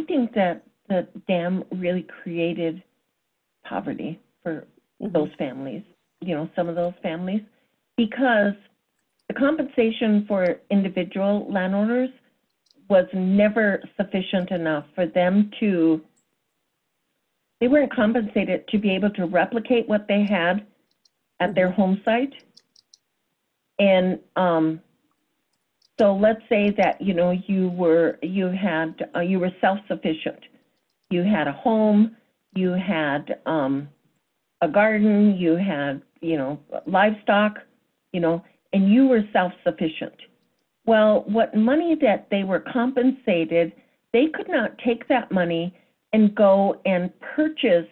think that the dam really created poverty for those families, some of those families, because the compensation for individual landowners was never sufficient enough for them to, they weren't compensated to be able to replicate what they had at their home site. And so let's say that, you were self-sufficient. You had a home, you had a garden, you had, livestock, and you were self-sufficient. Well, what money that they were compensated, they could not take that money and go and purchase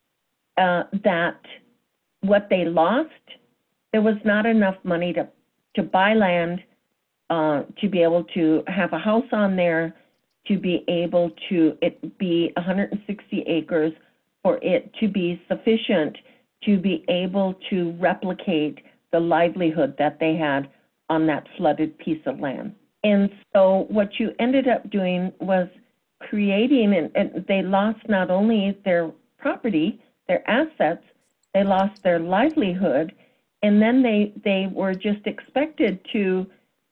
what they lost. There was not enough money to buy land, to be able to have a house on there, to be able to, it be 160 acres, for it to be sufficient to be able to replicate the livelihood that they had on that flooded piece of land. And so what you ended up doing was creating, and they lost not only their property, their assets, they lost their livelihood, and then they were just expected to,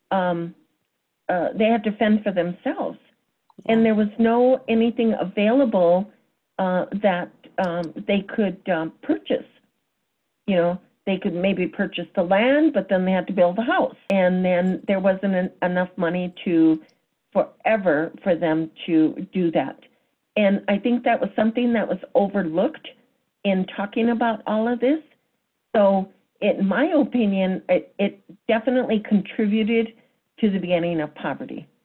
they had to fend for themselves. Yeah. And there was anything available that they could purchase. They could maybe purchase the land, but then they had to build a house. And then there wasn't enough money forever for them to do that. And I think that was something that was overlooked in talking about all of this. So in my opinion, it definitely contributed to the beginning of poverty.